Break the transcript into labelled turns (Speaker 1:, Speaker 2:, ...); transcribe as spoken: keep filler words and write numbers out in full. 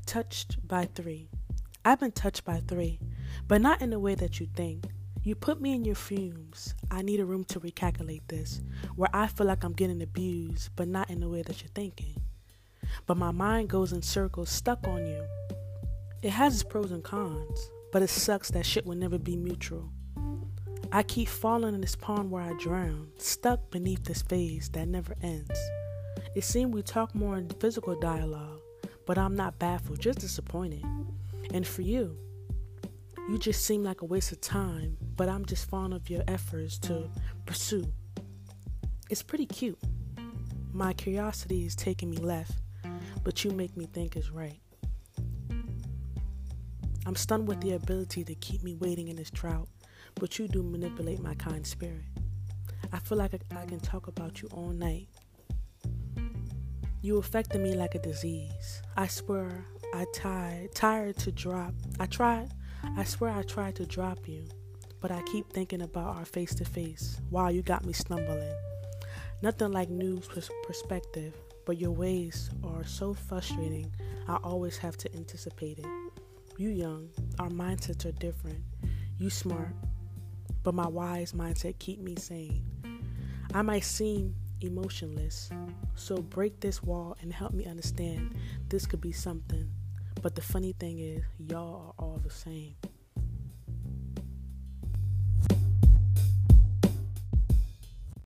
Speaker 1: Touched by three. I've been touched by three, but not in the way that you think. You put me in your fumes. I need a room to recalculate this, where I feel like I'm getting abused, but not in the way that you're thinking. But my mind goes in circles, stuck on you. It has its pros and cons, but it sucks that shit will never be mutual. I keep falling in this pond where I drown, stuck beneath this phase that never ends. It seems we talk more in physical dialogue, but I'm not baffled, just disappointed. And for you, you just seem like a waste of time, but I'm just fond of your efforts to pursue. It's pretty cute. My curiosity is taking me left, but you make me think it's right. I'm stunned with the ability to keep me waiting in this drought, but you do manipulate my kind spirit. I feel like I, I can talk about you all night. You affected me like a disease. I swear I tired, tired to drop. I tried, I swear I tried to drop you, but I keep thinking about our face to face. Wow, you got me stumbling. Nothing like new pers- perspective, but your ways are so frustrating. I always have to anticipate it. You young, our mindsets are different. You smart, but my wise mindset keep me sane. I might seem emotionless, so break this wall and help me understand this could be something. But the funny thing is, y'all are all the same.